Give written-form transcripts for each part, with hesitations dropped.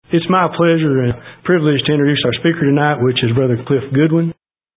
It's my pleasure and privilege to introduce our speaker tonight, which is Brother Cliff Goodwin.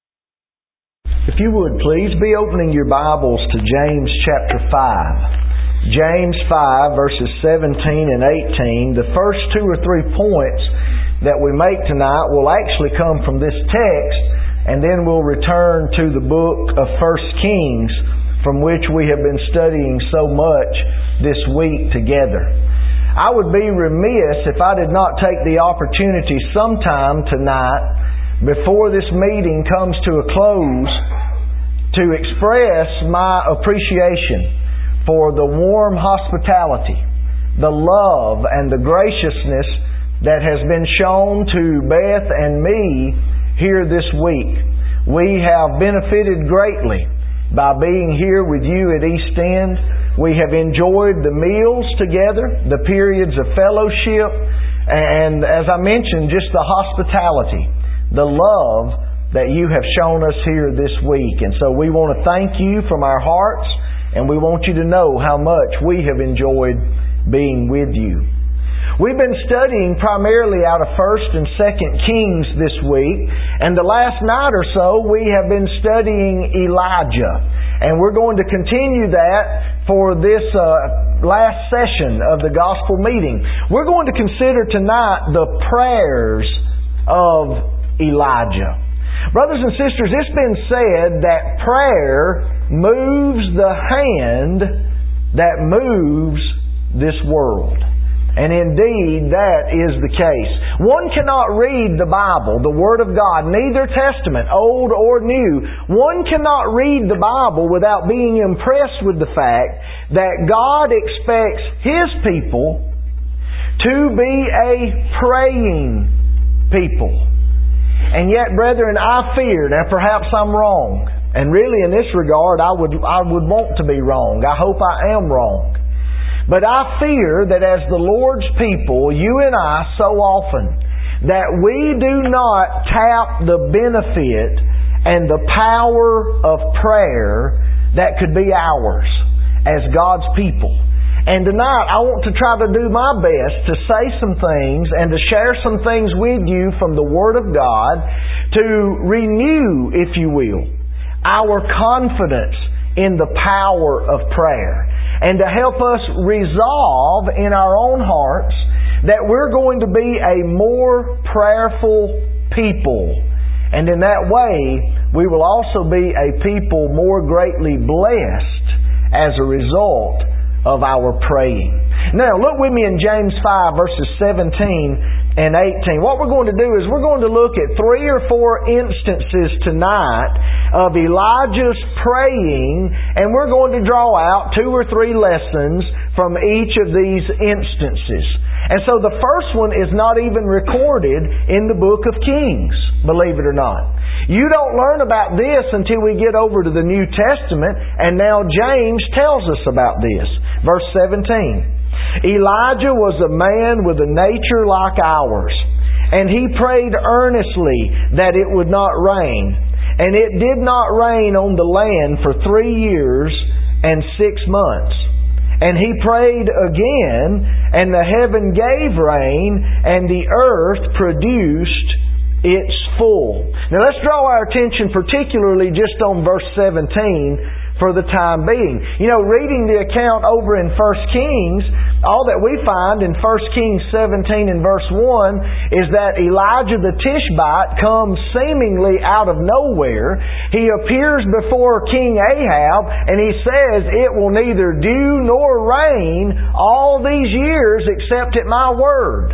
If you would please be opening your Bibles to James chapter 5. James 5 verses 17 and 18. The first 2 or 3 points that we make tonight will actually come from this text, and then we'll return to the book of 1 Kings, from which we have been studying so much this week together. I would be remiss if I did not take the opportunity sometime tonight, before this meeting comes to a close, to express my appreciation for the warm hospitality, the love, and the graciousness that has been shown to Beth and me here this week. We have benefited greatly by being here with you at East End. We have enjoyed the meals together, the periods of fellowship, and as I mentioned, just the hospitality, the love that you have shown us here this week. And so we want to thank you from our hearts, and we want you to know how much we have enjoyed being with you. We've been studying primarily out of 1 and 2 Kings this week, and the last night or so we have been studying Elijah. And we're going to continue that for this last session of the gospel meeting. We're going to consider tonight the prayers of Elijah. Brothers and sisters, it's been said that prayer moves the hand that moves this world. And indeed, that is the case. One cannot read the Bible, the Word of God, neither Testament, Old or New. One cannot read the Bible without being impressed with the fact that God expects His people to be a praying people. And yet, brethren, I fear, now perhaps I'm wrong, and really in this regard I would want to be wrong. I hope I am wrong. But I fear that as the Lord's people, you and I, so often, that we do not tap the benefit and the power of prayer that could be ours as God's people. And tonight, I want to try to do my best to say some things and to share some things with you from the Word of God to renew, if you will, our confidence in the power of prayer, and to help us resolve in our own hearts that we're going to be a more prayerful people. And in that way, we will also be a people more greatly blessed as a result of our praying. Now, look with me in James 5 verses 17 and 18. What we're going to do is we're going to look at 3 or 4 instances tonight of Elijah's praying, and we're going to draw out 2 or 3 lessons from each of these instances. And so the first one is not even recorded in the book of Kings, believe it or not. You don't learn about this until we get over to the New Testament, and now James tells us about this. Verse 17. Elijah was a man with a nature like ours, and he prayed earnestly that it would not rain. And it did not rain on the land for 3 years and 6 months. And he prayed again, and the heaven gave rain, and the earth produced its full. Now let's draw our attention particularly just on verse 17 for the time being. You know, reading the account over in 1 Kings, all that we find in 1 Kings 17 and verse 1 is that Elijah the Tishbite comes seemingly out of nowhere. He appears before King Ahab and he says, "It will neither dew nor rain all these years except at my word."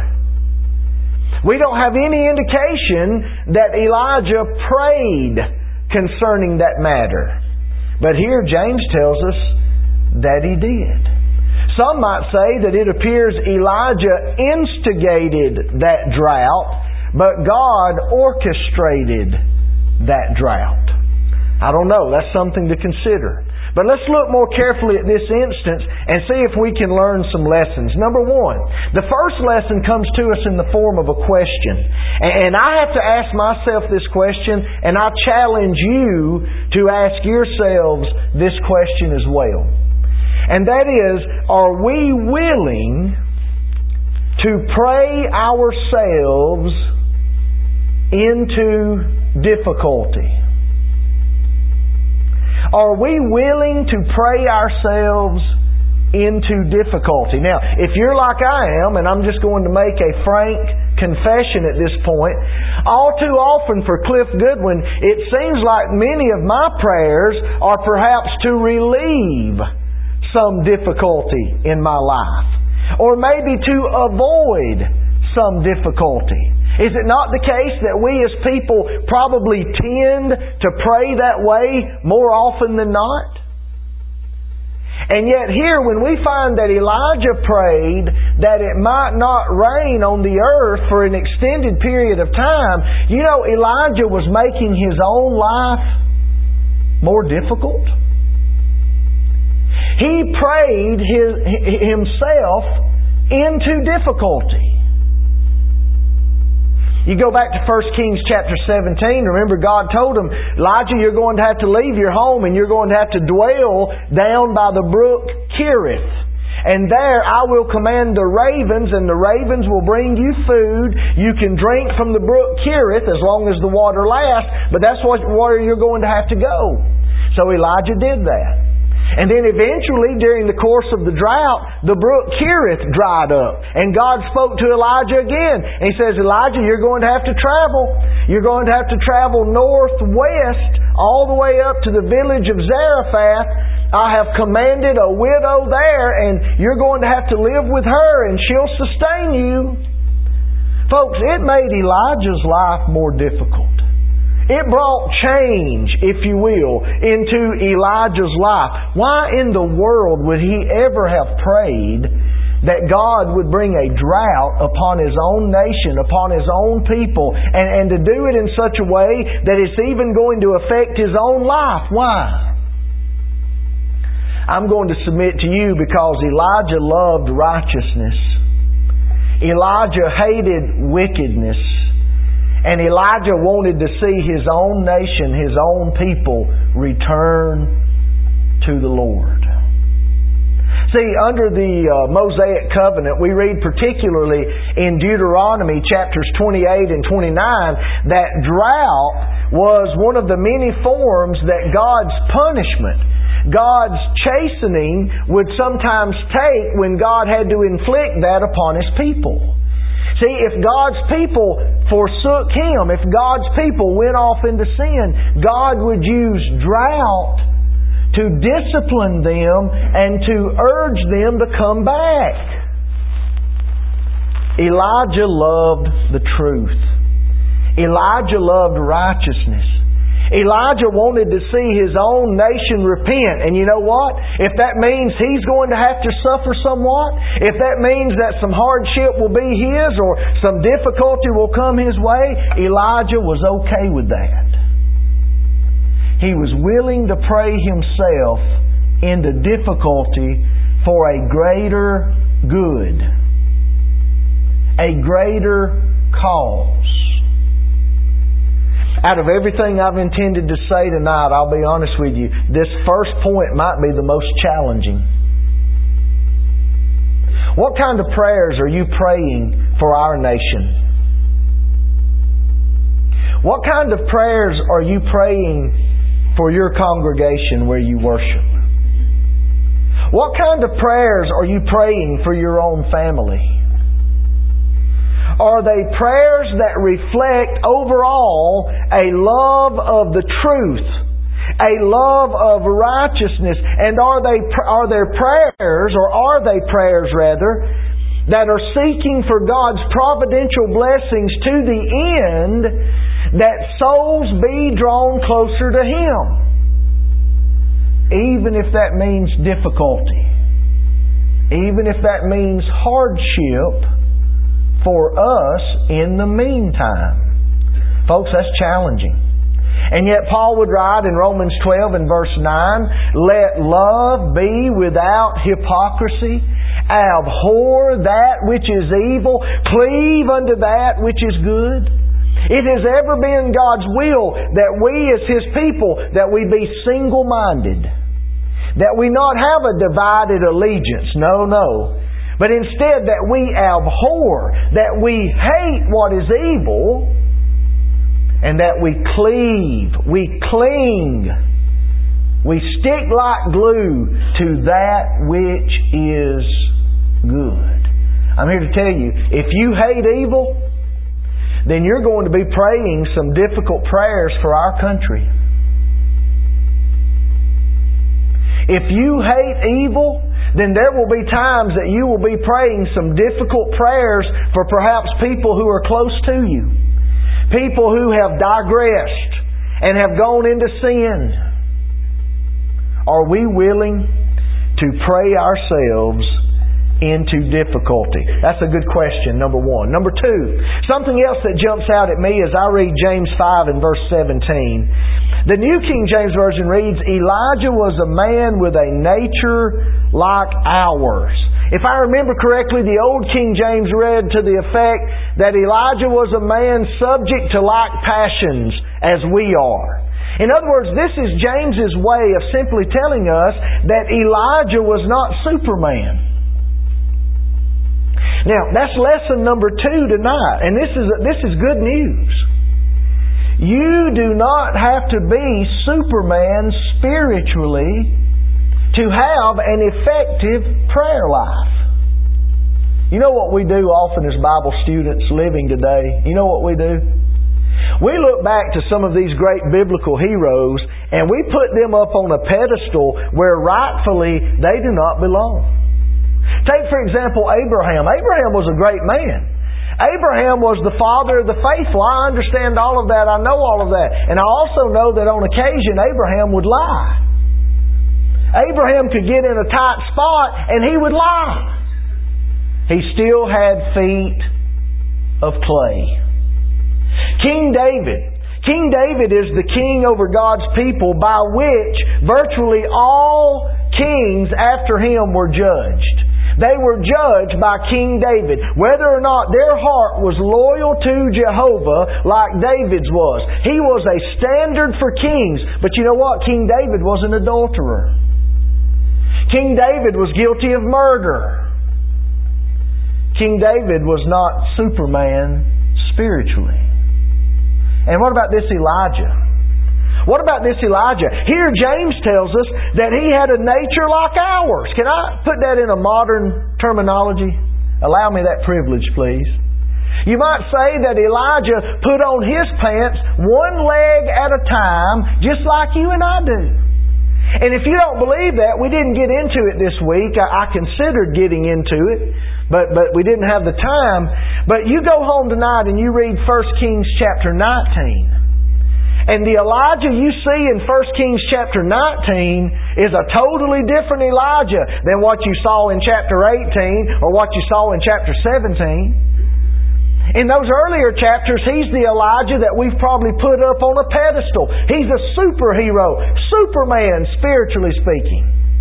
We don't have any indication that Elijah prayed concerning that matter. But here James tells us that he did. Some might say that it appears Elijah instigated that drought, but God orchestrated that drought. I don't know. That's something to consider. But let's look more carefully at this instance and see if we can learn some lessons. Number 1, the first lesson comes to us in the form of a question. And I have to ask myself this question, and I challenge you to ask yourselves this question as well. And that is, are we willing to pray ourselves into difficulty? Are we willing to pray ourselves into difficulty? Now, if you're like I am, and I'm just going to make a frank confession at this point, all too often for Cliff Goodwin, it seems like many of my prayers are perhaps to relieve some difficulty in my life, or maybe to avoid some difficulty. Is it not the case that we as people probably tend to pray that way more often than not? And yet here, when we find that Elijah prayed that it might not rain on the earth for an extended period of time, you know, Elijah was making his own life more difficult. He prayed himself into difficulty. You go back to 1 Kings chapter 17, remember God told him, Elijah, you're going to have to leave your home and you're going to have to dwell down by the brook Cherith. And there I will command the ravens, and the ravens will bring you food. You can drink from the brook Cherith as long as the water lasts, but that's where you're going to have to go. So Elijah did that. And then eventually, during the course of the drought, the brook Cherith dried up. And God spoke to Elijah again. And He says, Elijah, you're going to have to travel. You're going to have to travel northwest all the way up to the village of Zarephath. I have commanded a widow there, and you're going to have to live with her, and she'll sustain you. Folks, it made Elijah's life more difficult. It brought change, if you will, into Elijah's life. Why in the world would he ever have prayed that God would bring a drought upon His own nation, upon His own people, and to do it in such a way that it's even going to affect his own life? Why? I'm going to submit to you because Elijah loved righteousness. Elijah hated wickedness. And Elijah wanted to see his own nation, his own people, return to the Lord. See, under the Mosaic covenant, we read particularly in Deuteronomy chapters 28 and 29 that drought was one of the many forms that God's punishment, God's chastening, would sometimes take when God had to inflict that upon His people. See, if God's people forsook Him, if God's people went off into sin, God would use drought to discipline them and to urge them to come back. Elijah loved the truth. Elijah loved righteousness. Elijah wanted to see his own nation repent. And you know what? If that means he's going to have to suffer somewhat, if that means that some hardship will be his or some difficulty will come his way, Elijah was okay with that. He was willing to pray himself into difficulty for a greater good, a greater cause. Out of everything I've intended to say tonight, I'll be honest with you, this first point might be the most challenging. What kind of prayers are you praying for our nation? What kind of prayers are you praying for your congregation where you worship? What kind of prayers are you praying for your own family? Are they prayers that reflect overall a love of the truth, a love of righteousness? And are they prayers that are seeking for God's providential blessings to the end that souls be drawn closer to Him, even if that means difficulty, even if that means hardship for us in the meantime? Folks, that's challenging. And yet Paul would write in Romans 12 and verse 9, let love be without hypocrisy. Abhor that which is evil. Cleave unto that which is good. It has ever been God's will that we as His people, that we be single-minded. That we not have a divided allegiance. No. But instead that we abhor, that we hate what is evil, and that we cleave, we cling, we stick like glue to that which is good. I'm here to tell you, if you hate evil, then you're going to be praying some difficult prayers for our country. If you hate evil, then there will be times that you will be praying some difficult prayers for perhaps people who are close to you. People who have digressed and have gone into sin. Are we willing to pray ourselves into difficulty? That's a good question, number one. Number two, something else that jumps out at me as I read James 5 and verse 17. The New King James Version reads, Elijah was a man with a nature like ours. If I remember correctly, the Old King James read to the effect that Elijah was a man subject to like passions as we are. In other words, this is James's way of simply telling us that Elijah was not Superman. Now, that's lesson number 2 tonight, and this is good news. You do not have to be Superman spiritually to have an effective prayer life. You know what we do often as Bible students living today? You know what we do? We look back to some of these great biblical heroes and we put them up on a pedestal where rightfully they do not belong. Take, for example, Abraham. Abraham was a great man. Abraham was the father of the faithful. I understand all of that. I know all of that. And I also know that on occasion Abraham would lie. Abraham could get in a tight spot and he would lie. He still had feet of clay. King David is the king over God's people by which virtually all kings after him were judged. They were judged by King David, whether or not their heart was loyal to Jehovah like David's was. He was a standard for kings. But you know what? King David was an adulterer. King David was guilty of murder. King David was not Superman spiritually. And what about this Elijah? What about this Elijah? Here James tells us that he had a nature like ours. Can I put that in a modern terminology? Allow me that privilege, please. You might say that Elijah put on his pants one leg at a time, just like you and I do. And if you don't believe that, we didn't get into it this week. I considered getting into it, but we didn't have the time. But you go home tonight and you read 1 Kings chapter 19. And the Elijah you see in 1 Kings chapter 19 is a totally different Elijah than what you saw in chapter 18 or what you saw in chapter 17. In those earlier chapters, he's the Elijah that we've probably put up on a pedestal. He's a superhero, Superman, spiritually speaking.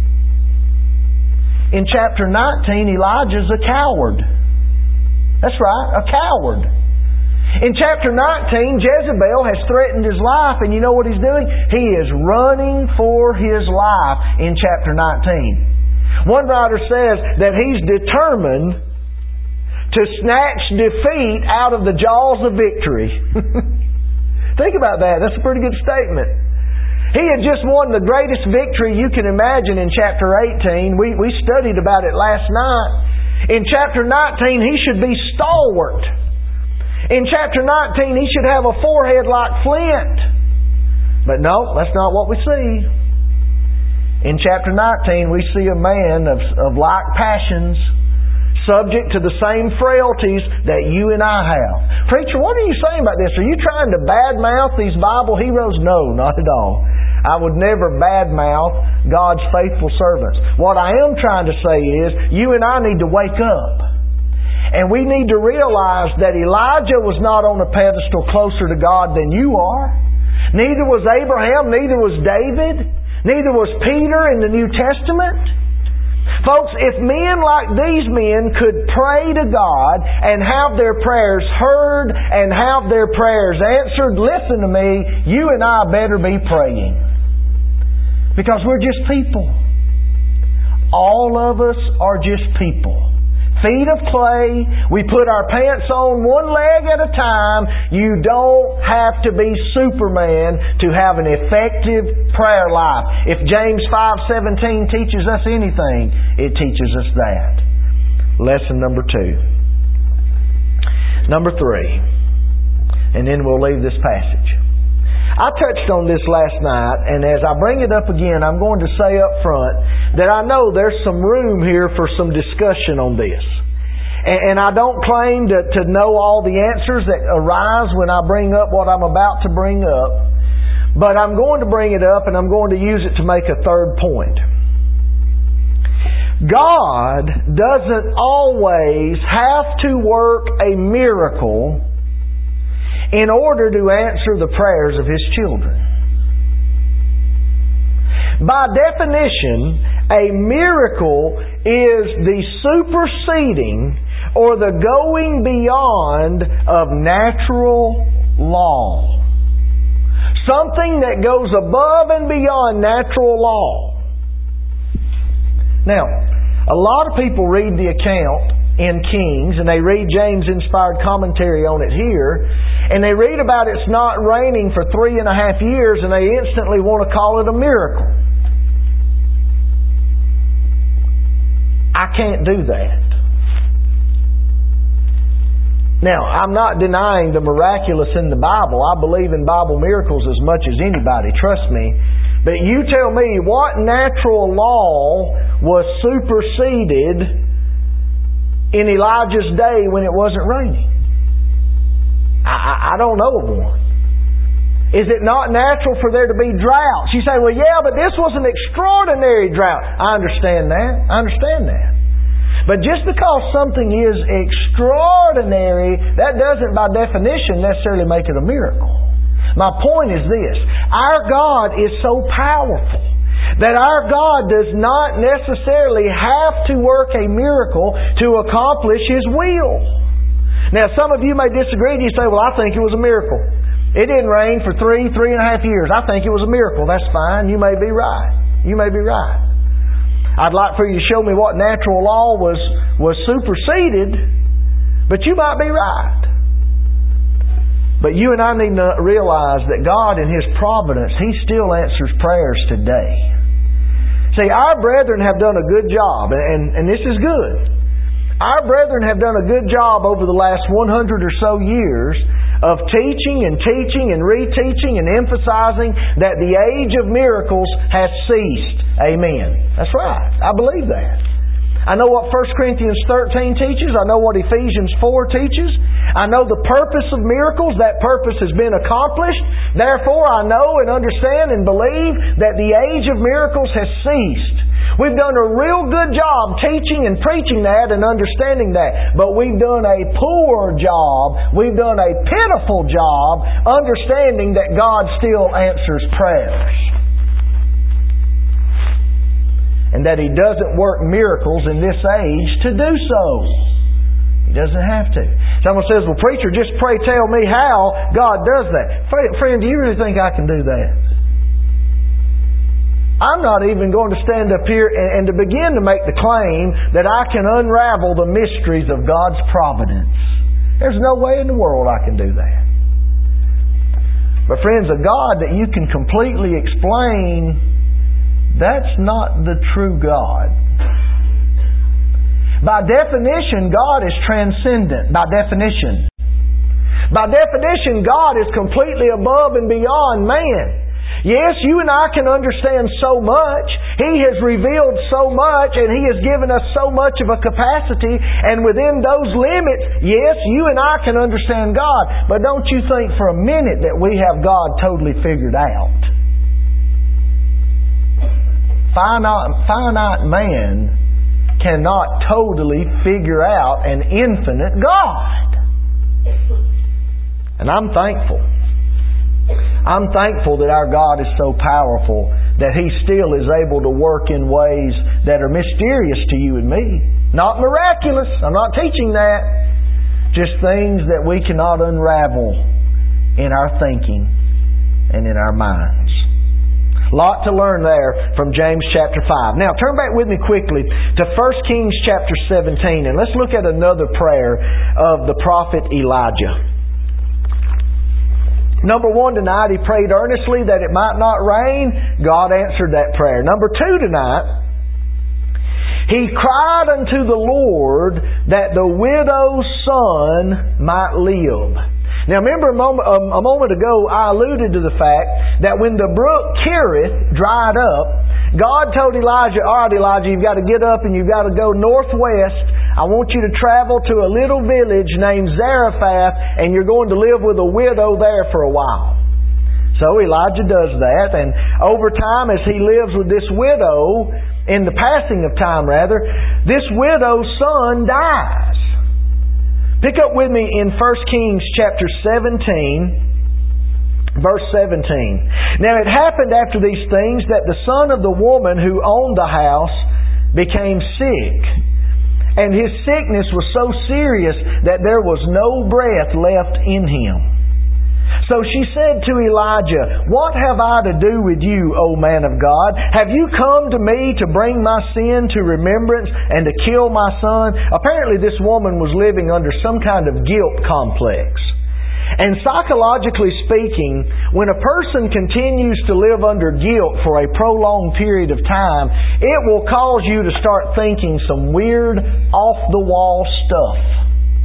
In chapter 19, Elijah's a coward. That's right, a coward. In chapter 19, Jezebel has threatened his life, and you know what he's doing? He is running for his life in chapter 19. One writer says that he's determined to snatch defeat out of the jaws of victory. Think about that. That's a pretty good statement. He had just won the greatest victory you can imagine in chapter 18. We studied about it last night. In chapter 19, he should be stalwart. In chapter 19, he should have a forehead like flint. But no, that's not what we see. In chapter 19, we see a man of like passions, subject to the same frailties that you and I have. Preacher, what are you saying about this? Are you trying to badmouth these Bible heroes? No, not at all. I would never badmouth God's faithful servants. What I am trying to say is, you and I need to wake up. And we need to realize that Elijah was not on a pedestal closer to God than you are. Neither was Abraham, neither was David, neither was Peter in the New Testament. Folks, if men like these men could pray to God and have their prayers heard and have their prayers answered, listen to me, you and I better be praying. Because we're just people. All of us are just people. feet of clay. We put our pants on one leg at a time. You don't have to be Superman to have an effective prayer life. If James 5:17 teaches us anything, it teaches us that. Lesson number 2. Number 3. And then we'll leave this passage. I touched on this last night, and as I bring it up again, I'm going to say up front that I know there's some room here for some discussion on this. And I don't claim to know all the answers that arise when I bring up what I'm about to bring up, but I'm going to bring it up and I'm going to use it to make a third point. God doesn't always have to work a miracle in order to answer the prayers of His children. By definition, a miracle is the superseding or the going beyond of natural law. Something that goes above and beyond natural law. Now, a lot of people read the account in Kings, and they read James' inspired commentary on it here, and they read about it's not raining for 3.5 years, and they instantly want to call it a miracle. I can't do that. Now, I'm not denying the miraculous in the Bible. I believe in Bible miracles as much as anybody, trust me. But you tell me, what natural law was superseded in Elijah's day when it wasn't raining? I don't know of one. Is it not natural for there to be droughts? You say, well, yeah, but this was an extraordinary drought. I understand that. But just because something is extraordinary, that doesn't by definition necessarily make it a miracle. My point is this: our God is so powerful that our God does not necessarily have to work a miracle to accomplish His will. Now, some of you may disagree and you say, well, I think it was a miracle. It didn't rain for 3.5 years. I think it was a miracle. That's fine. You may be right. I'd like for you to show me what natural law was superseded, but you might be right. But you and I need to realize that God in His providence, He still answers prayers today. See, our brethren have done a good job, and this is good. Our brethren have done a good job over the last 100 or so years of teaching and reteaching and emphasizing that the age of miracles has ceased. Amen. That's right. I believe that. I know what 1 Corinthians 13 teaches. I know what Ephesians 4 teaches. I know the purpose of miracles. That purpose has been accomplished. Therefore, I know and understand and believe that the age of miracles has ceased. We've done a real good job teaching and preaching that and understanding that. But we've done a poor job. We've done a pitiful job understanding that God still answers prayers. And that He doesn't work miracles in this age to do so. He doesn't have to. Someone says, well, preacher, just pray tell me how God does that. Friend, do you really think I can do that? I'm not even going to stand up here and to begin to make the claim that I can unravel the mysteries of God's providence. There's no way in the world I can do that. But friends, a God that you can completely explain, that's not the true God. By definition, God is transcendent. By definition, God is completely above and beyond man. Yes, you and I can understand so much. He has revealed so much, and He has given us so much of a capacity. And within those limits, yes, you and I can understand God. But don't you think for a minute that we have God totally figured out. Finite man cannot totally figure out an infinite God. And I'm thankful. I'm thankful that our God is so powerful that He still is able to work in ways that are mysterious to you and me. Not miraculous. I'm not teaching that. Just things that we cannot unravel in our thinking and in our minds. A lot to learn there from James chapter 5. Now, turn back with me quickly to 1 Kings chapter 17, and let's look at another prayer of the prophet Elijah. Number 1, tonight, he prayed earnestly that it might not rain. God answered that prayer. Number 2, tonight, he cried unto the Lord that the widow's son might live. Now remember a moment ago I alluded to the fact that when the brook Kerith dried up, God told Elijah, all right Elijah, you've got to get up and you've got to go northwest. I want you to travel to a little village named Zarephath and you're going to live with a widow there for a while. So Elijah does that, and over time as he lives with this widow, in the passing of time rather, this widow's son dies. Pick up with me in 1 Kings chapter 17, verse 17. Now it happened after these things that the son of the woman who owned the house became sick. And his sickness was so serious that there was no breath left in him. So she said to Elijah, what have I to do with you, O man of God? Have you come to me to bring my sin to remembrance and to kill my son? Apparently this woman was living under some kind of guilt complex. And psychologically speaking, when a person continues to live under guilt for a prolonged period of time, it will cause you to start thinking some weird, off-the-wall stuff.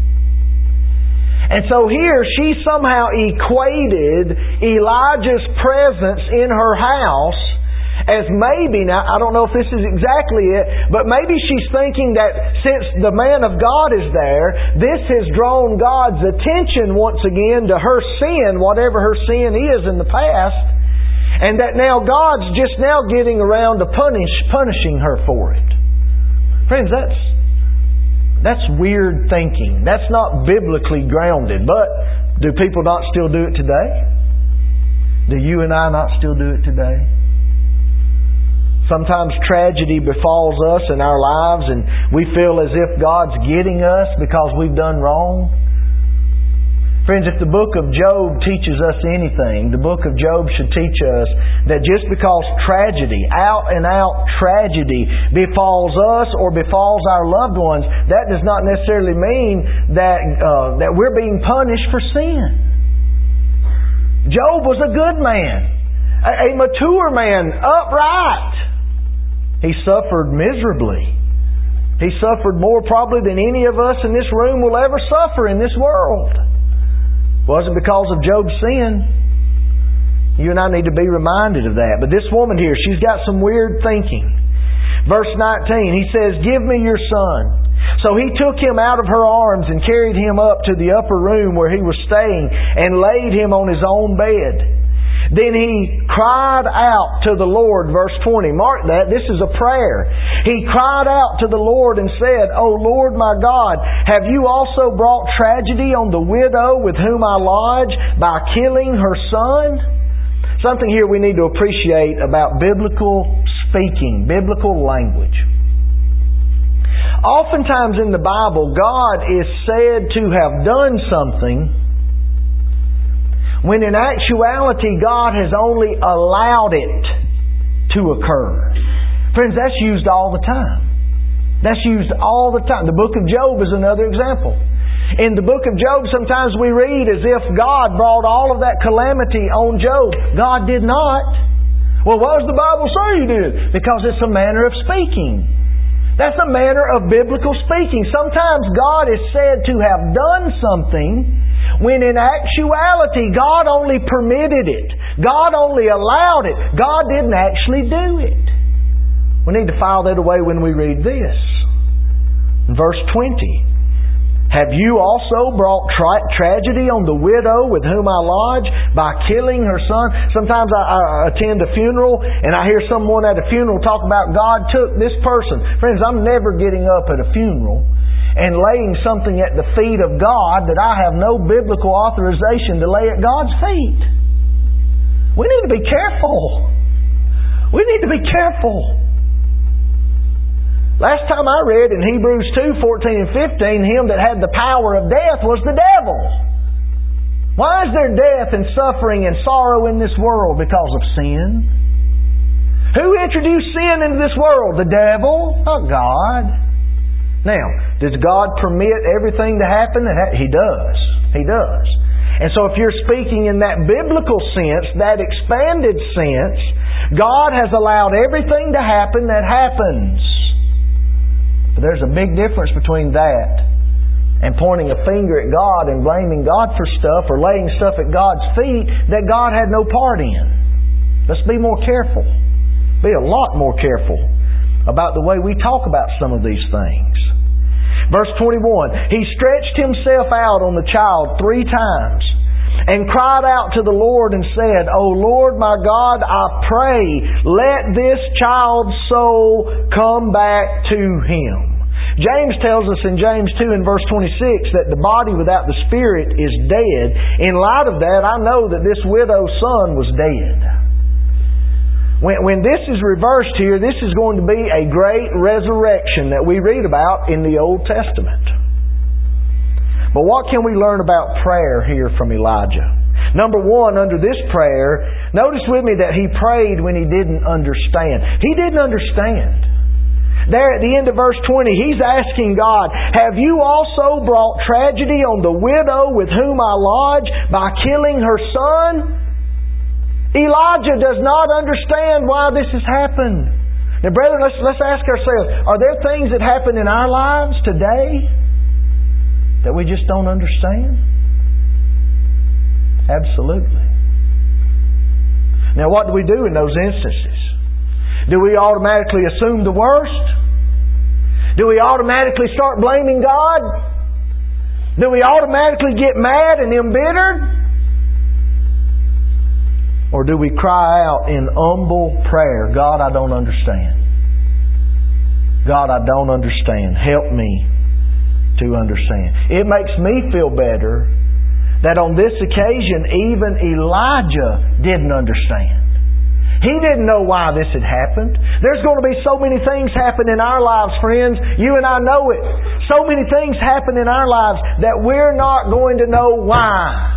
And so here she somehow equated Elijah's presence in her house as maybe, now I don't know if this is exactly it, but maybe she's thinking that since the man of God is there, this has drawn God's attention once again to her sin, whatever her sin is in the past, and that now God's just now getting around to punishing her for it. Friends, that's weird thinking. That's not biblically grounded. But do people not still do it today? Do you and I not still do it today? Sometimes tragedy befalls us in our lives and we feel as if God's getting us because we've done wrong. Friends, if the book of Job teaches us anything, the book of Job should teach us that just because tragedy, out and out tragedy, befalls us or befalls our loved ones, that does not necessarily mean that we're being punished for sin. Job was a good man, a mature man, upright. He suffered miserably. He suffered more probably than any of us in this room will ever suffer in this world. Wasn't because of Job's sin. You and I need to be reminded of that. But this woman here, she's got some weird thinking. Verse 19, he says, give me your son. So he took him out of her arms and carried him up to the upper room where he was staying and laid him on his own bed. Then he cried out to the Lord, verse 20. Mark that, this is a prayer. He cried out to the Lord and said, O Lord my God, have you also brought tragedy on the widow with whom I lodge by killing her son? Something here we need to appreciate about biblical speaking, biblical language. Oftentimes in the Bible, God is said to have done something when in actuality God has only allowed it to occur. Friends, that's used all the time. That's used all the time. The book of Job is another example. In the book of Job, sometimes we read as if God brought all of that calamity on Job. God did not. Well, why does the Bible say He did? Because it's a manner of speaking. That's a manner of biblical speaking. Sometimes God is said to have done something when in actuality God only permitted it. God only allowed it. God didn't actually do it. We need to file that away when we read this. Verse 20. Have you also brought tragedy on the widow with whom I lodge by killing her son? Sometimes I attend a funeral and I hear someone at a funeral talk about God took this person. Friends, I'm never getting up at a funeral and laying something at the feet of God that I have no biblical authorization to lay at God's feet. We need to be careful. We need to be careful. Last time I read in Hebrews 2:14 and 15, him that had the power of death was the devil. Why is there death and suffering and sorrow in this world? Because of sin. Who introduced sin into this world? The devil, not God. Now, does God permit everything to happen? He does. He does. And so if you're speaking in that biblical sense, that expanded sense, God has allowed everything to happen that happens. But there's a big difference between that and pointing a finger at God and blaming God for stuff or laying stuff at God's feet that God had no part in. Let's be more careful. Be a lot more careful about the way we talk about some of these things. Verse 21, He stretched Himself out on the child 3 times and cried out to the Lord and said, O Lord my God, I pray, let this child's soul come back to him. James tells us in James 2 and verse 26 that the body without the spirit is dead. In light of that, I know that this widow's son was dead. When this is reversed here, this is going to be a great resurrection that we read about in the Old Testament. But what can we learn about prayer here from Elijah? Number 1, under this prayer, notice with me that he prayed when he didn't understand. He didn't understand. There at the end of verse 20, he's asking God, have you also brought tragedy on the widow with whom I lodge by killing her son? Elijah does not understand why this has happened. Now, brethren, let's ask ourselves, are there things that happen in our lives today that we just don't understand? Absolutely. Now, what do we do in those instances? Do we automatically assume the worst? Do we automatically start blaming God? Do we automatically get mad and embittered? Or do we cry out in humble prayer, God, I don't understand. God, I don't understand. Help me to understand. It makes me feel better that on this occasion even Elijah didn't understand. He didn't know why this had happened. There's going to be so many things happen in our lives, friends. You and I know it. So many things happen in our lives that we're not going to know why.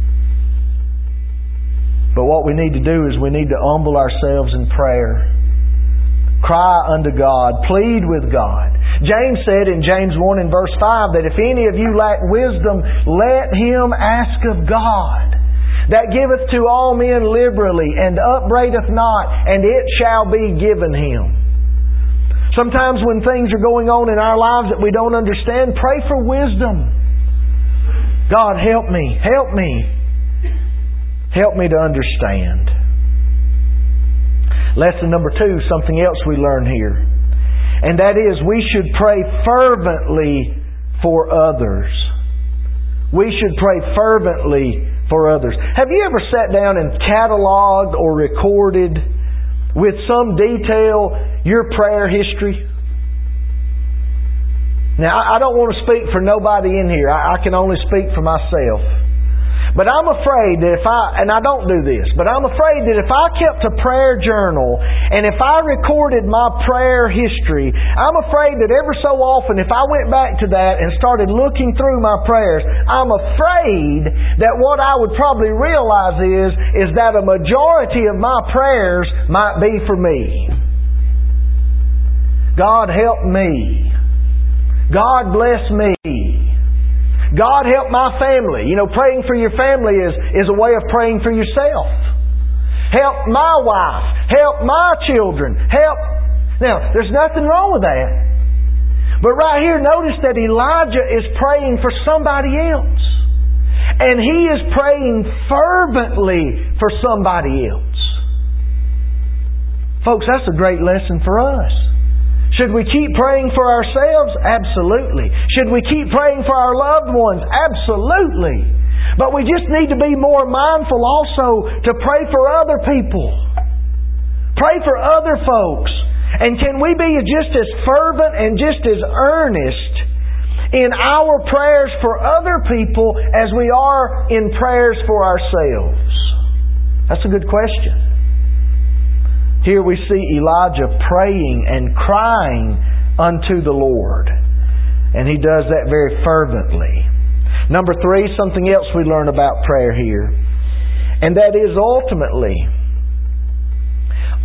But what we need to do is we need to humble ourselves in prayer. Cry unto God. Plead with God. James said in James 1 and verse 5 that if any of you lack wisdom, let him ask of God, that giveth to all men liberally, and upbraideth not, and it shall be given him. Sometimes when things are going on in our lives that we don't understand, pray for wisdom. God, help me. Help me. Help me to understand. Lesson number 2, something else we learn here. And that is, we should pray fervently for others. We should pray fervently for others. Have you ever sat down and cataloged or recorded with some detail your prayer history? Now, I don't want to speak for nobody in here. I can only speak for myself. But I'm afraid that and I don't do this, but I'm afraid that if I kept a prayer journal and if I recorded my prayer history, I'm afraid that every so often if I went back to that and started looking through my prayers, I'm afraid that what I would probably realize is that a majority of my prayers might be for me. God help me. God bless me. God help my family. You know, praying for your family is a way of praying for yourself. Help my wife. Help my children. Help. Now, there's nothing wrong with that. But right here, notice that Elijah is praying for somebody else. And he is praying fervently for somebody else. Folks, that's a great lesson for us. Should we keep praying for ourselves? Absolutely. Should we keep praying for our loved ones? Absolutely. But we just need to be more mindful also to pray for other people. Pray for other folks. And can we be just as fervent and just as earnest in our prayers for other people as we are in prayers for ourselves? That's a good question. Here we see Elijah praying and crying unto the Lord. And he does that very fervently. Number 3, something else we learn about prayer here. And that is ultimately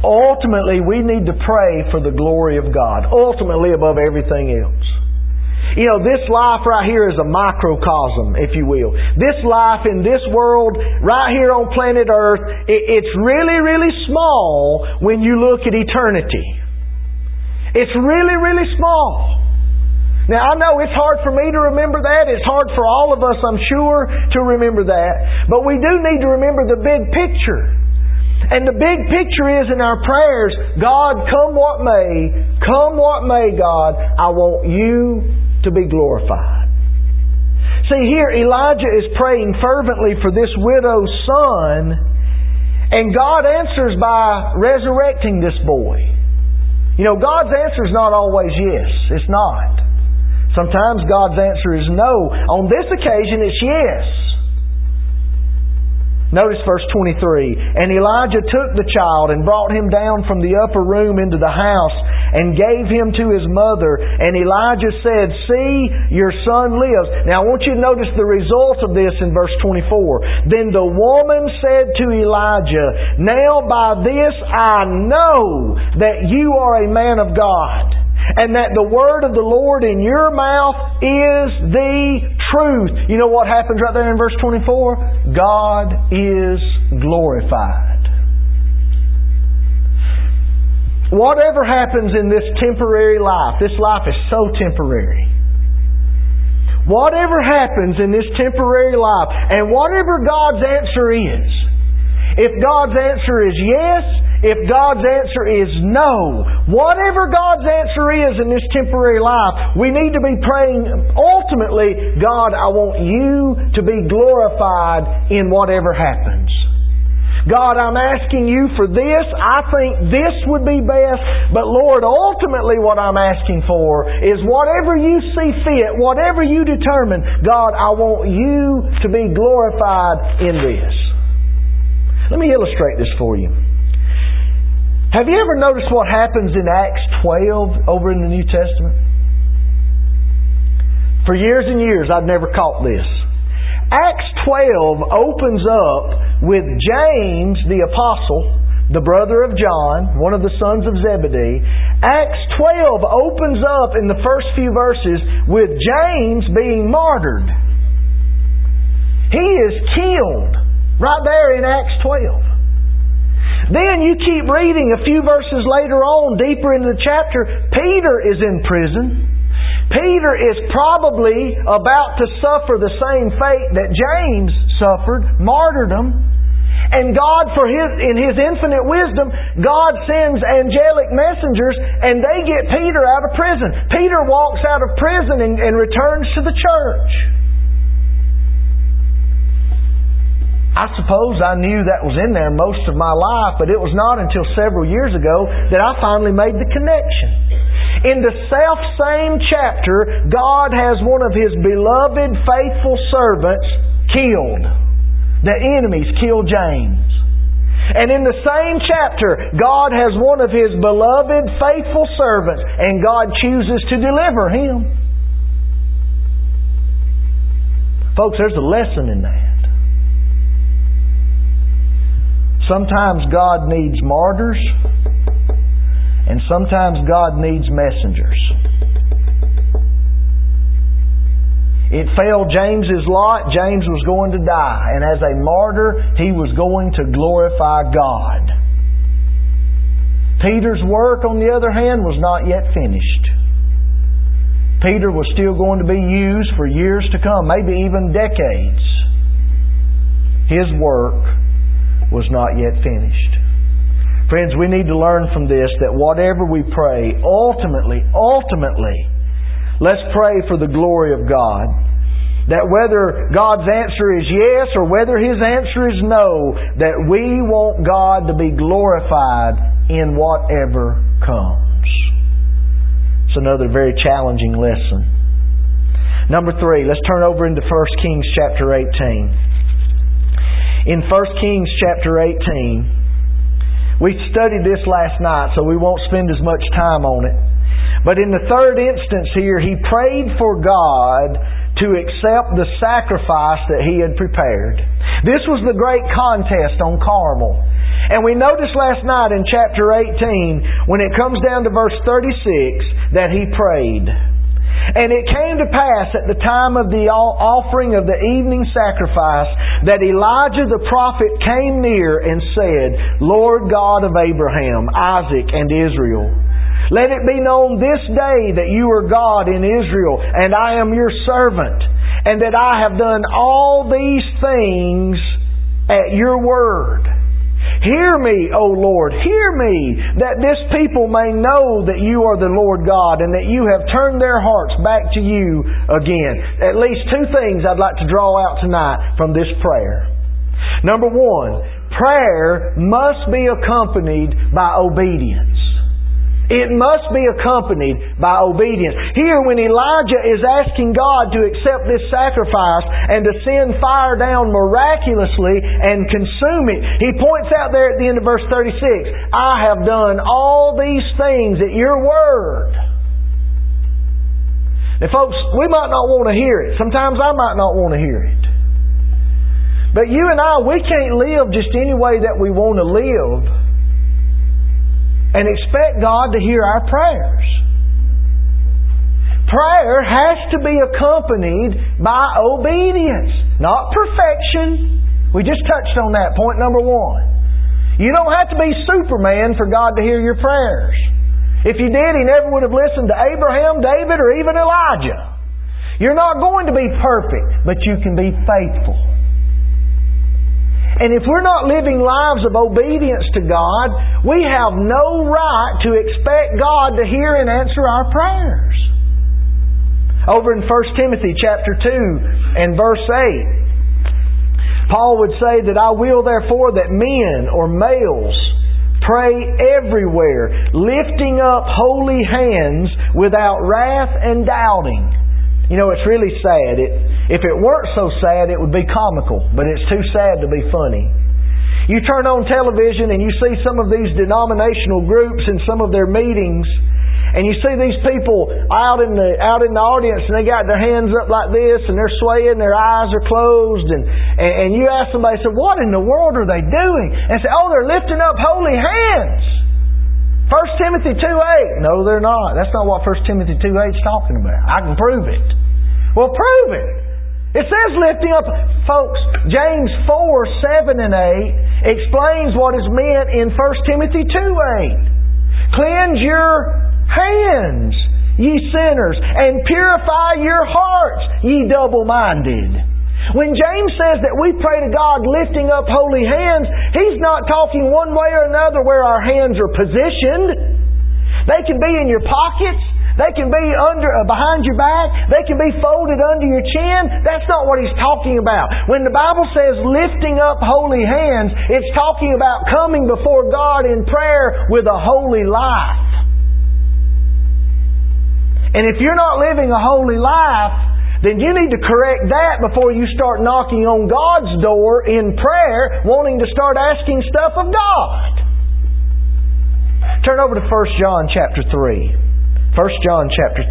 ultimately we need to pray for the glory of God. Ultimately above everything else. You know, this life right here is a microcosm, if you will. This life in this world, right here on planet Earth, it's really, really small when you look at eternity. It's really, really small. Now, I know it's hard for me to remember that. It's hard for all of us, I'm sure, to remember that. But we do need to remember the big picture. And the big picture is in our prayers, God, come what may, God, I want You to be glorified. See, here Elijah is praying fervently for this widow's son, and God answers by resurrecting this boy. You know, God's answer is not always yes. It's not. Sometimes God's answer is no. On this occasion, it's yes. Notice verse 23. And Elijah took the child and brought him down from the upper room into the house and gave him to his mother. And Elijah said, See, your son lives. Now I want you to notice the result of this in verse 24. Then the woman said to Elijah, Now by this I know that you are a man of God, and that the word of the Lord in your mouth is the truth. You know what happens right there in verse 24? God is glorified. Whatever happens in this temporary life, this life is so temporary. Whatever happens in this temporary life, and whatever God's answer is, if God's answer is yes, if God's answer is no, whatever God's answer is in this temporary life, we need to be praying ultimately, God, I want You to be glorified in whatever happens. God, I'm asking You for this. I think this would be best. But Lord, ultimately what I'm asking for is whatever You see fit, whatever You determine, God, I want You to be glorified in this. Let me illustrate this for you. Have you ever noticed what happens in Acts 12 over in the New Testament? For years and years I've never caught this. Acts 12 opens up with James the Apostle, the brother of John, one of the sons of Zebedee. Acts 12 opens up in the first few verses with James being martyred. He is killed right there in Acts 12. Then you keep reading a few verses later on, deeper into the chapter, Peter is in prison. Peter is probably about to suffer the same fate that James suffered, martyrdom. And God, in His infinite wisdom, God sends angelic messengers and they get Peter out of prison. Peter walks out of prison and returns to the church. I suppose I knew that was in there most of my life, but it was not until several years ago that I finally made the connection. In the self-same chapter, God has one of His beloved, faithful servants killed. The enemies killed James. And in the same chapter, God has one of His beloved, faithful servants, and God chooses to deliver him. Folks, there's a lesson in that. Sometimes God needs martyrs, and sometimes God needs messengers. It fell James's lot. James was going to die, and as a martyr, he was going to glorify God. Peter's work, on the other hand, was not yet finished. Peter was still going to be used for years to come, maybe even decades. His work was not yet finished. Friends, we need to learn from this that whatever we pray, ultimately, let's pray for the glory of God. That whether God's answer is yes or whether His answer is no, that we want God to be glorified in whatever comes. It's another very challenging lesson. Number 3, let's turn over into 1 Kings chapter 18. In 1 Kings chapter 18, we studied this last night, so we won't spend as much time on it. But in the third instance here, he prayed for God to accept the sacrifice that he had prepared. This was the great contest on Carmel. And we noticed last night in chapter 18, when it comes down to verse 36, that he prayed. And it came to pass at the time of the offering of the evening sacrifice that Elijah the prophet came near and said, Lord God of Abraham, Isaac, and Israel, let it be known this day that you are God in Israel, and I am your servant, and that I have done all these things at your word. Hear me, O Lord, hear me, that this people may know that you are the Lord God and that you have turned their hearts back to you again. At least two things I'd like to draw out tonight from this prayer. Number one, prayer must be accompanied by obedience. It must be accompanied by obedience. Here when Elijah is asking God to accept this sacrifice and to send fire down miraculously and consume it, he points out there at the end of verse 36, I have done all these things at your word. Now folks, we might not want to hear it. Sometimes I might not want to hear it. But you and I, we can't live just any way that we want to live and expect God to hear our prayers. Prayer has to be accompanied by obedience, not perfection. We just touched on that, point number one. You don't have to be Superman for God to hear your prayers. If you did, He never would have listened to Abraham, David, or even Elijah. You're not going to be perfect, but you can be faithful. And if we're not living lives of obedience to God, we have no right to expect God to hear and answer our prayers. Over in 1 Timothy chapter 2 and verse 8, Paul would say that I will therefore that men or males pray everywhere, lifting up holy hands without wrath and doubting. You know, it's really sad. If it weren't so sad, it would be comical. But it's too sad to be funny. You turn on television and you see some of these denominational groups in some of their meetings, and you see these people out in the audience, and they got their hands up like this, and they're swaying, their eyes are closed, and you ask somebody, say, what in the world are they doing? And say, oh, they're lifting up holy hands. 1 Timothy 2:8. No, they're not. That's not what 1 Timothy 2:8 is talking about. I can prove it. Well, prove it. It says lifting up. Folks, James 4:7 and 8 explains what is meant in 1 Timothy 2:8. Cleanse your hands, ye sinners, and purify your hearts, ye double-minded. When James says that we pray to God lifting up holy hands, he's not talking one way or another where our hands are positioned. They can be in your pockets. They can be behind your back. They can be folded under your chin. That's not what he's talking about. When the Bible says lifting up holy hands, it's talking about coming before God in prayer with a holy life. And if you're not living a holy life, then you need to correct that before you start knocking on God's door in prayer, wanting to start asking stuff of God. Turn over to 1 John chapter 3. 1 John chapter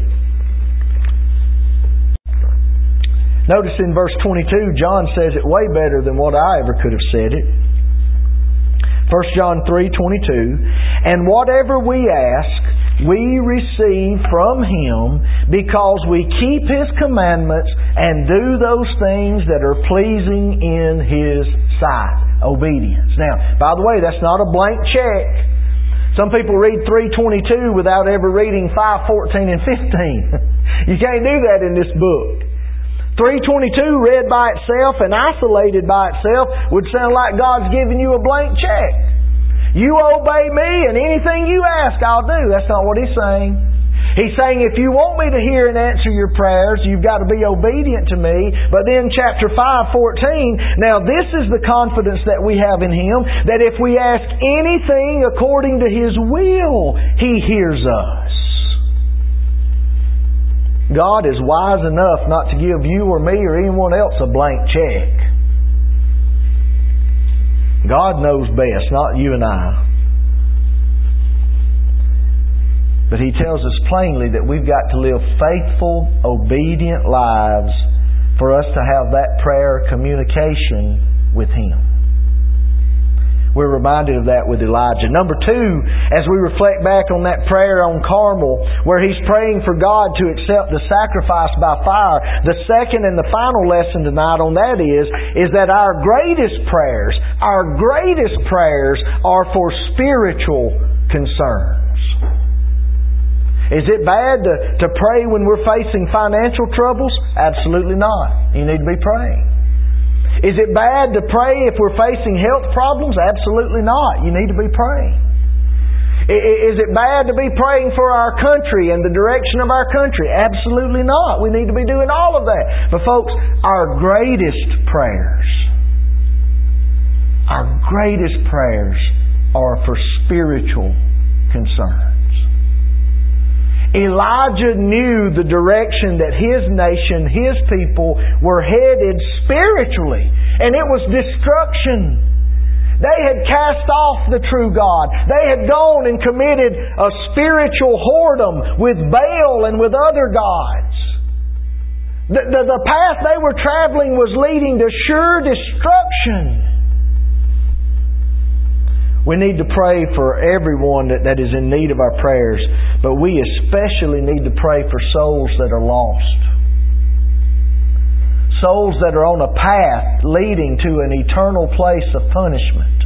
3. Notice in verse 22, John says it way better than what I ever could have said it. 1 John 3:22. And whatever we ask, we receive from Him because we keep His commandments and do those things that are pleasing in His sight. Obedience. Now, by the way, that's not a blank check. Some people read 3:22 without ever reading 5:14 and 15. You can't do that in this book. 3:22 read by itself and isolated by itself would sound like God's giving you a blank check. You obey me and anything you ask I'll do. That's not what He's saying. He's saying if you want me to hear and answer your prayers, you've got to be obedient to me. But then chapter 5:14, now this is the confidence that we have in Him, that if we ask anything according to His will, He hears us. God is wise enough not to give you or me or anyone else a blank check. God knows best, not you and I. But He tells us plainly that we've got to live faithful, obedient lives for us to have that prayer communication with Him. We're reminded of that with Elijah. Number two, as we reflect back on that prayer on Carmel, where he's praying for God to accept the sacrifice by fire, the second and the final lesson tonight on that is that our greatest prayers are for spiritual concerns. Is it bad to pray when we're facing financial troubles? Absolutely not. You need to be praying. Is it bad to pray if we're facing health problems? Absolutely not. You need to be praying. Is it bad to be praying for our country and the direction of our country? Absolutely not. We need to be doing all of that. But folks, our greatest prayers are for spiritual concerns. Elijah knew the direction that his nation, his people, were headed spiritually. And it was destruction. They had cast off the true God. They had gone and committed a spiritual whoredom with Baal and with other gods. The path they were traveling was leading to sure destruction. We need to pray for everyone that is in need of our prayers, but we especially need to pray for souls that are lost. Souls that are on a path leading to an eternal place of punishment.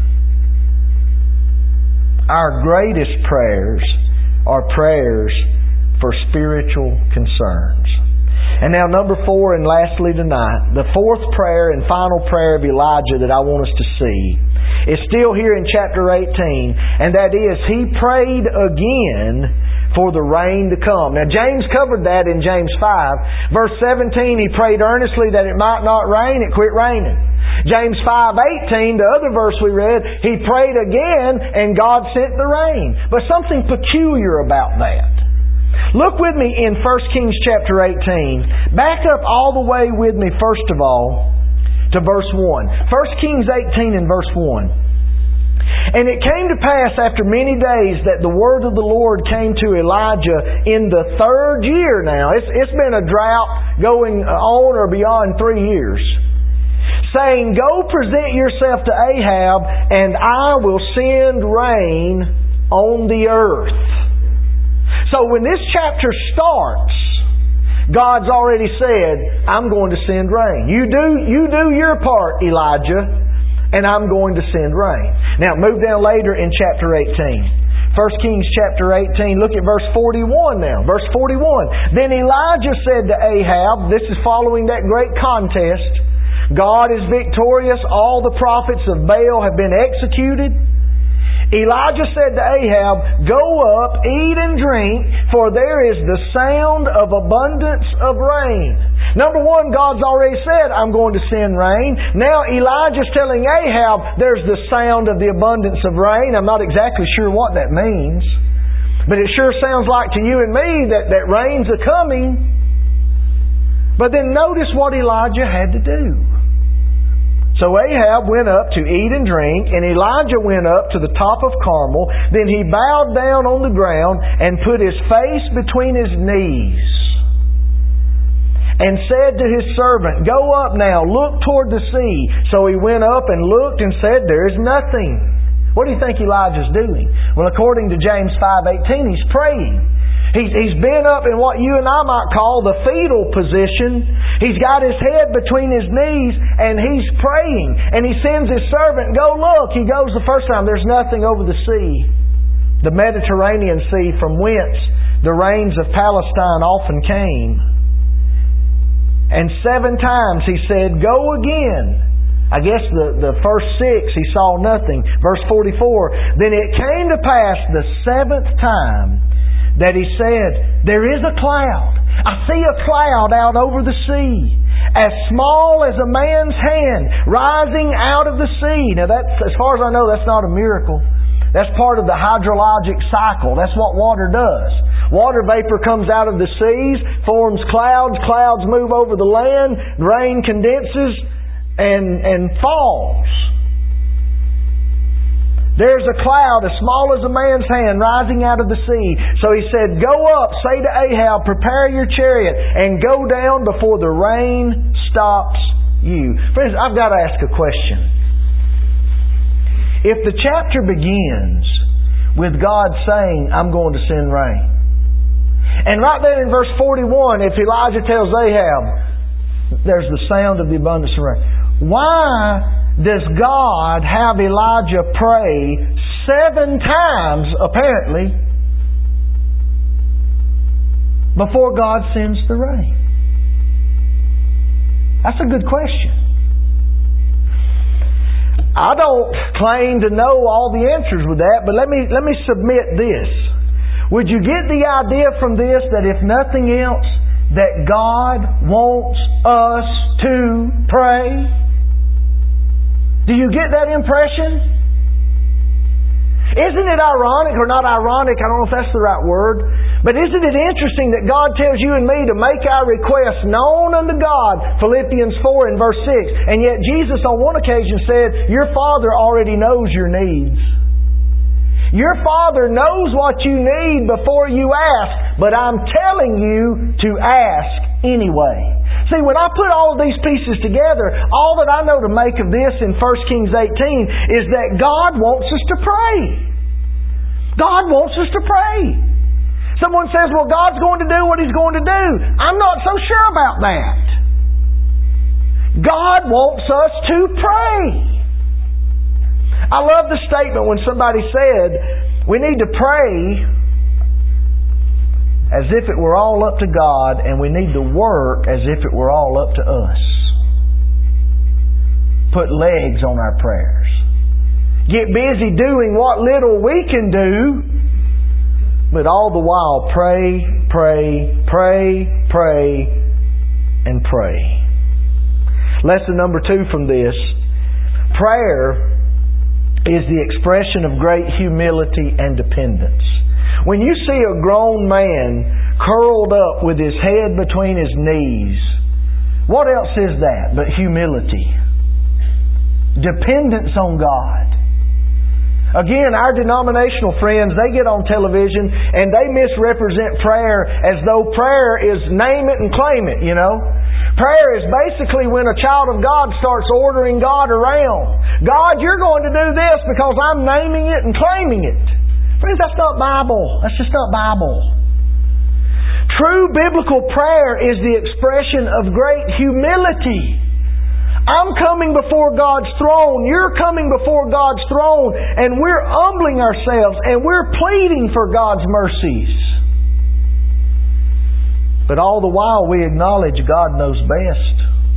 Our greatest prayers are prayers for spiritual concerns. And now number 4, and lastly tonight, the fourth prayer and final prayer of Elijah that I want us to see is still here in chapter 18, and that is, he prayed again for the rain to come. Now James covered that in James 5. Verse 17, he prayed earnestly that it might not rain. It quit raining. James 5:18, the other verse we read, he prayed again and God sent the rain. But something peculiar about that. Look with me in 1 Kings chapter 18. Back up all the way with me first of all to verse 1. 1 Kings 18 and verse 1. And it came to pass after many days that the word of the Lord came to Elijah in the 3rd year now. It's been a drought going on or beyond 3 years. Saying, go present yourself to Ahab and I will send rain on the earth. So when this chapter starts, God's already said, I'm going to send rain. You do your part, Elijah, and I'm going to send rain. Now, move down later in chapter 18. 1 Kings chapter 18, look at verse 41 now. Verse 41. Then Elijah said to Ahab, this is following that great contest, God is victorious, all the prophets of Baal have been executed. Elijah said to Ahab, go up, eat and drink, for there is the sound of abundance of rain. Number one, God's already said, I'm going to send rain. Now Elijah's telling Ahab, there's the sound of the abundance of rain. I'm not exactly sure what that means. But it sure sounds like to you and me that rain's a-coming. But then notice what Elijah had to do. So Ahab went up to eat and drink, and Elijah went up to the top of Carmel. Then he bowed down on the ground and put his face between his knees and said to his servant, go up now, look toward the sea. So he went up and looked and said, there is nothing. What do you think Elijah's doing? Well, according to James 5:18, he's praying. He's been up in what you and I might call the fetal position. He's got his head between his knees and he's praying. And he sends his servant, go look. He goes the first time. There's nothing over the sea. The Mediterranean Sea, from whence the rains of Palestine often came. And 7 times he said, go again. I guess the first 6 he saw nothing. Verse 44, then it came to pass the 7th time that he said, there is a cloud. I see a cloud out over the sea, as small as a man's hand, rising out of the sea. Now that's, as far as I know, that's not a miracle. That's part of the hydrologic cycle. That's what water does. Water vapor comes out of the seas, forms clouds. Clouds move over the land. Rain condenses and falls. There's a cloud as small as a man's hand rising out of the sea. So he said, go up, say to Ahab, prepare your chariot and go down before the rain stops you. Friends, I've got to ask a question. If the chapter begins with God saying, I'm going to send rain, and right there in verse 41, if Elijah tells Ahab, there's the sound of the abundance of rain. Why does God have Elijah pray 7 times, apparently, before God sends the rain? That's a good question. I don't claim to know all the answers with that, but let me submit this. Would you get the idea from this that if nothing else, that God wants us to pray? Do you get that impression? Isn't it ironic, or not ironic, I don't know if that's the right word, but isn't it interesting that God tells you and me to make our requests known unto God, Philippians 4 and verse 6, and yet Jesus on one occasion said, your Father already knows your needs. Your Father knows what you need before you ask, but I'm telling you to ask anyway. See, when I put all of these pieces together, all that I know to make of this in 1 Kings 18 is that God wants us to pray. God wants us to pray. Someone says, well, God's going to do what He's going to do. I'm not so sure about that. God wants us to pray. I love the statement when somebody said, we need to pray as if it were all up to God, and we need to work as if it were all up to us. Put legs on our prayers. Get busy doing what little we can do, but all the while pray, pray, pray, pray, and pray. Lesson number 2 from this. Prayer is the expression of great humility and dependence. When you see a grown man curled up with his head between his knees, what else is that but humility? Dependence on God. Again, our denominational friends, they get on television and they misrepresent prayer as though prayer is name it and claim it, you know. Prayer is basically when a child of God starts ordering God around. God, you're going to do this because I'm naming it and claiming it. Friends, that's not Bible. That's just not Bible. True biblical prayer is the expression of great humility. I'm coming before God's throne. You're coming before God's throne. And we're humbling ourselves and we're pleading for God's mercies. But all the while we acknowledge God knows best.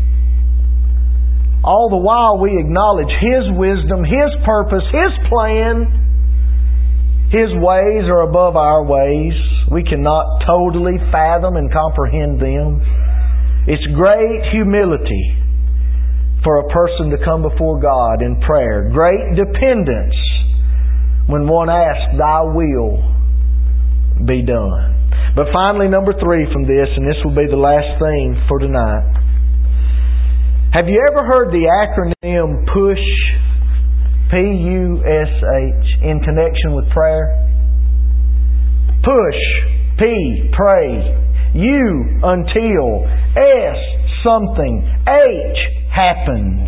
All the while we acknowledge His wisdom, His purpose, His plan. His ways are above our ways. We cannot totally fathom and comprehend them. It's great humility for a person to come before God in prayer. Great dependence when one asks, Thy will be done. But finally, number 3 from this, and this will be the last thing for tonight. Have you ever heard the acronym PUSH? P-U-S-H, in connection with prayer? Push, P, pray. U, until. S, something. H, happens.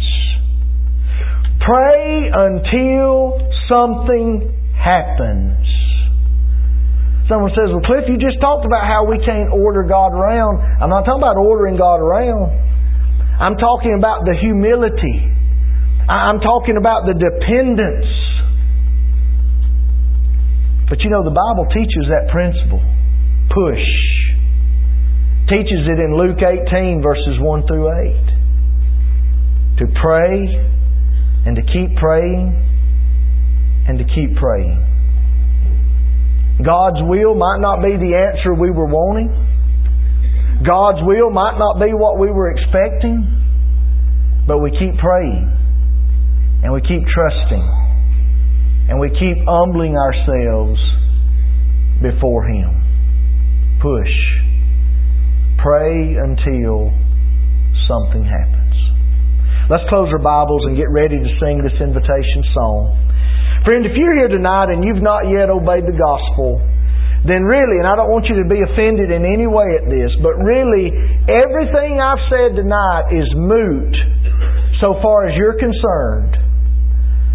Pray until something happens. Someone says, well, Cliff, you just talked about how we can't order God around. I'm not talking about ordering God around. I'm talking about the humility. I'm talking about the dependence. But you know, the Bible teaches that principle. Push. Teaches it in Luke 18 verses 1 through 8. To pray and to keep praying and to keep praying. God's will might not be the answer we were wanting. God's will might not be what we were expecting. But we keep praying. And we keep trusting. And we keep humbling ourselves before Him. Push. Pray until something happens. Let's close our Bibles and get ready to sing this invitation song. Friend, if you're here tonight and you've not yet obeyed the gospel, then really, and I don't want you to be offended in any way at this, but really, everything I've said tonight is moot so far as you're concerned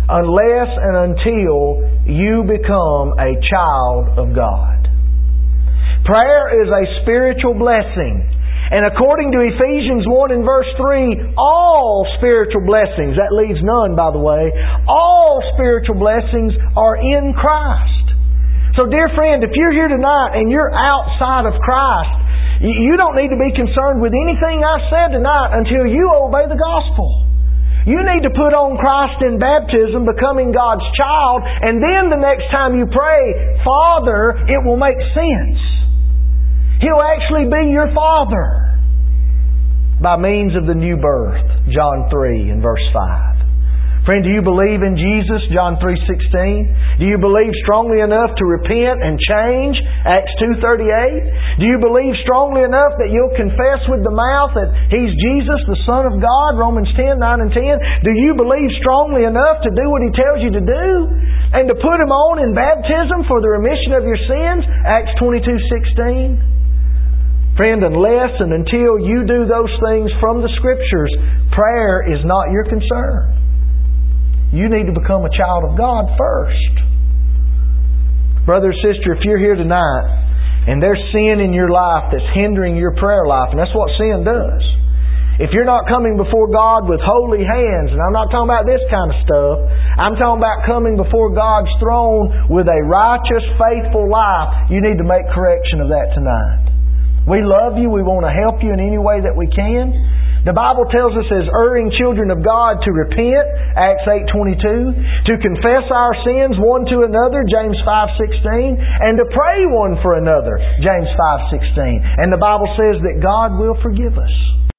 unless and until you become a child of God. Prayer is a spiritual blessing. And according to Ephesians 1 and verse 3, all spiritual blessings, that leaves none by the way, all spiritual blessings are in Christ. So dear friend, if you're here tonight and you're outside of Christ, you don't need to be concerned with anything I said tonight until you obey the gospel. You need to put on Christ in baptism, becoming God's child, and then the next time you pray, Father, it will make sense. He'll actually be your Father by means of the new birth, John 3 and verse 5. Friend, do you believe in Jesus, John 3:16? Do you believe strongly enough to repent and change, Acts 2:38? Do you believe strongly enough that you'll confess with the mouth that He's Jesus, the Son of God, Romans 10:9 and 10? Do you believe strongly enough to do what He tells you to do? And to put Him on in baptism for the remission of your sins, Acts 22:16? Friend, unless and until you do those things from the Scriptures, prayer is not your concern. You need to become a child of God first. Brother or sister, if you're here tonight and there's sin in your life that's hindering your prayer life, and that's what sin does. If you're not coming before God with holy hands, and I'm not talking about this kind of stuff, I'm talking about coming before God's throne with a righteous, faithful life, you need to make correction of that tonight. We love you. We want to help you in any way that we can. The Bible tells us as erring children of God to repent, Acts 8:22, to confess our sins one to another, James 5:16, and to pray one for another, James 5:16. And the Bible says that God will forgive us.